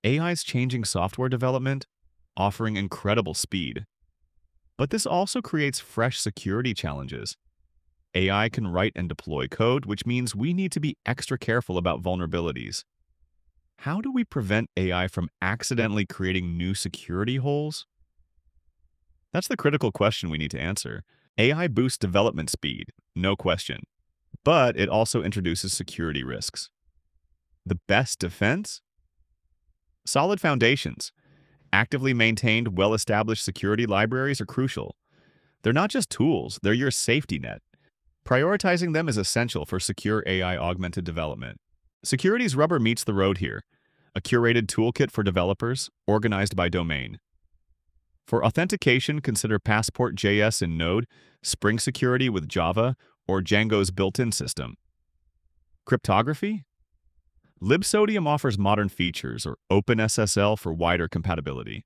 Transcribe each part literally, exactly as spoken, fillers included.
A I is changing software development, offering incredible speed. But this also creates fresh security challenges. A I can write and deploy code, which means we need to be extra careful about vulnerabilities. How do we prevent A I from accidentally creating new security holes? That's the critical question we need to answer. A I boosts development speed, no question, but it also introduces security risks. The best defense? Solid foundations. Actively maintained, well-established security libraries are crucial. They're not just tools, they're your safety net. Prioritizing them is essential for secure A I-augmented development. Security's rubber meets the road here. A curated toolkit for developers, organized by domain. For authentication, consider Passport J S in Node, Spring Security with Java, or Django's built-in system. Cryptography? libsodium offers modern features, or OpenSSL for wider compatibility.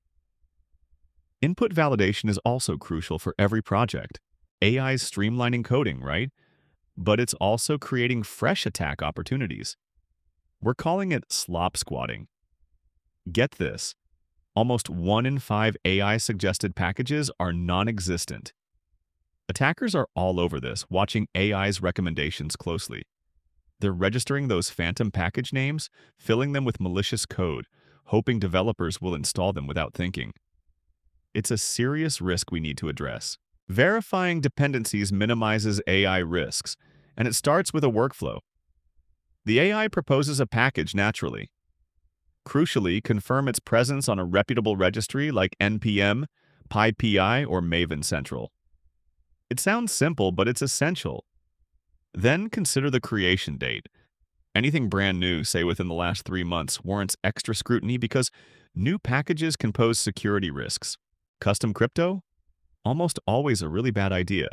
Input validation is also crucial for every project. A I is streamlining coding, right? But it's also creating fresh attack opportunities. We're calling it slop squatting. Get this, almost one in five A I-suggested packages are non-existent. Attackers are all over this, watching A I's recommendations closely. They're registering those phantom package names, filling them with malicious code, hoping developers will install them without thinking. It's a serious risk we need to address. Verifying dependencies minimizes A I risks, and it starts with a workflow. The A I proposes a package naturally. Crucially, confirm its presence on a reputable registry like N P M, PyPI, or Maven Central. It sounds simple, but it's essential. Then consider the creation date. Anything brand new, say within the last three months, warrants extra scrutiny because new packages can pose security risks. Custom crypto? Almost always a really bad idea.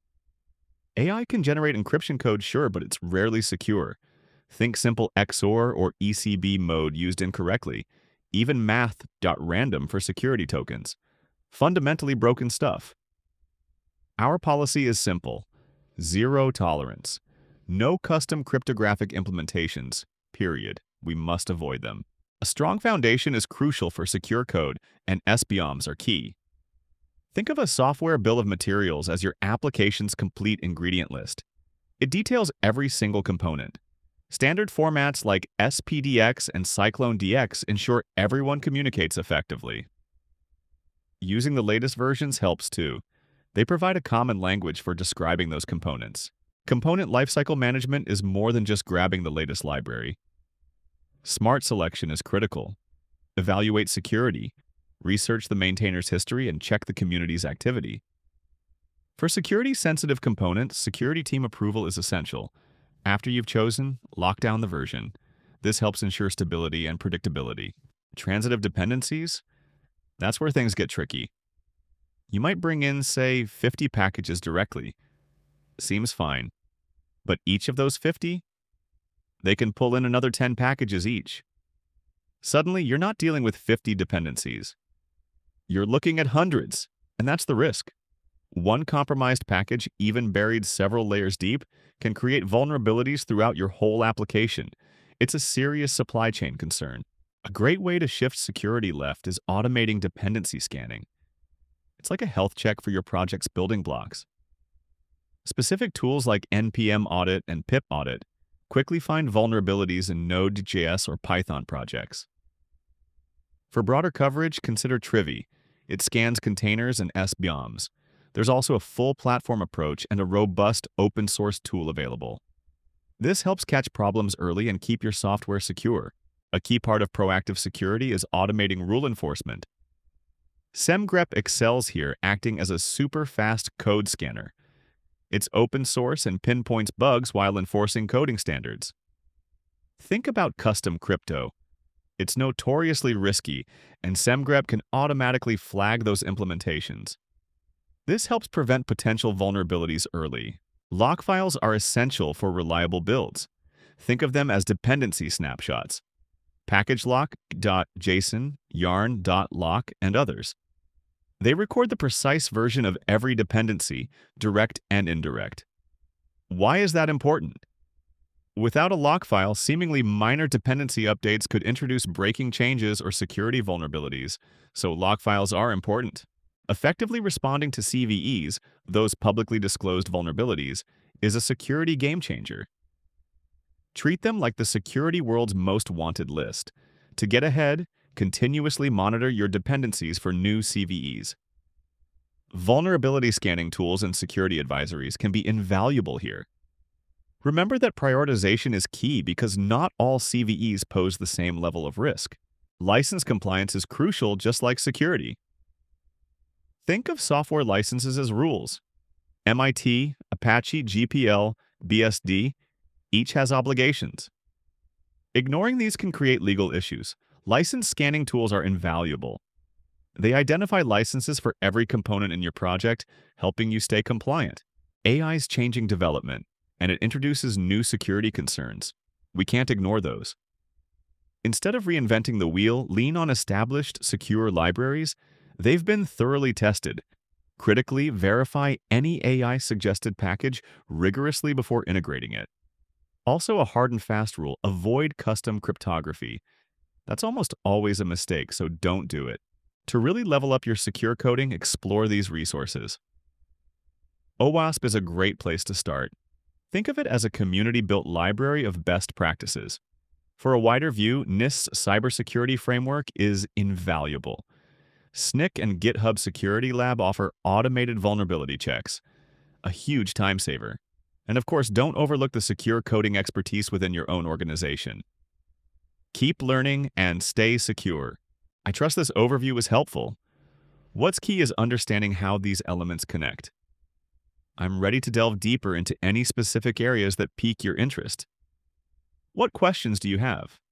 A I can generate encryption code, sure, but it's rarely secure. Think simple X O R or E C B mode used incorrectly. Even math.random for security tokens. Fundamentally broken stuff. Our policy is simple. Zero tolerance. No custom cryptographic implementations, period. We must avoid them. A strong foundation is crucial for secure code, and S B I O Ms are key. Think of a software bill of materials as your application's complete ingredient list. It details every single component. Standard formats like S P D X and CycloneDX ensure everyone communicates effectively. Using the latest versions helps too. They provide a common language for describing those components. Component lifecycle management is more than just grabbing the latest library. Smart selection is critical. Evaluate security, research the maintainer's history, and check the community's activity. For security-sensitive components, security team approval is essential. After you've chosen, lock down the version. This helps ensure stability and predictability. Transitive dependencies? That's where things get tricky. You might bring in, say, fifty packages directly. Seems fine. But each of those fifty? They can pull in another ten packages each. Suddenly, you're not dealing with fifty dependencies. You're looking at hundreds, and that's the risk. One compromised package, even buried several layers deep, can create vulnerabilities throughout your whole application. It's a serious supply chain concern. A great way to shift security left is automating dependency scanning. It's like a health check for your project's building blocks. Specific tools like N P M Audit and Pip Audit quickly find vulnerabilities in Node.js or Python projects. For broader coverage, consider Trivy. It scans containers and S B I O Ms. There's also a full platform approach and a robust open-source tool available. This helps catch problems early and keep your software secure. A key part of proactive security is automating rule enforcement. SemGrep excels here, acting as a super-fast code scanner. It's open source and pinpoints bugs while enforcing coding standards. Think about custom crypto. It's notoriously risky, and SemGrep can automatically flag those implementations. This helps prevent potential vulnerabilities early. Lock files are essential for reliable builds. Think of them as dependency snapshots. packagelock.json, yarn.lock, and others. They record the precise version of every dependency, direct and indirect. Why is that important? Without a lock file, seemingly minor dependency updates could introduce breaking changes or security vulnerabilities, so lock files are important. Effectively responding to C V Es, those publicly disclosed vulnerabilities, is a security game changer. Treat them like the security world's most wanted list. To get ahead, continuously monitor your dependencies for new C V Es. Vulnerability scanning tools and security advisories can be invaluable here. Remember that prioritization is key because not all C V Es pose the same level of risk. License compliance is crucial just like security. Think of software licenses as rules. M I T, Apache, G P L, B S D, each has obligations. Ignoring these can create legal issues. License scanning tools are invaluable. They identify licenses for every component in your project, helping you stay compliant. A I is changing development, and it introduces new security concerns. We can't ignore those. Instead of reinventing the wheel, lean on established, secure libraries. They've been thoroughly tested. Critically verify any A I-suggested package rigorously before integrating it. Also, a hard and fast rule, avoid custom cryptography. That's almost always a mistake, so don't do it. To really level up your secure coding, explore these resources. OWASP is a great place to start. Think of it as a community-built library of best practices. For a wider view, NIST's cybersecurity framework is invaluable. S N C C and GitHub Security Lab offer automated vulnerability checks, a huge time saver. And of course, don't overlook the secure coding expertise within your own organization. Keep learning and stay secure. I trust this overview was helpful. What's key is understanding how these elements connect. I'm ready to delve deeper into any specific areas that pique your interest. What questions do you have?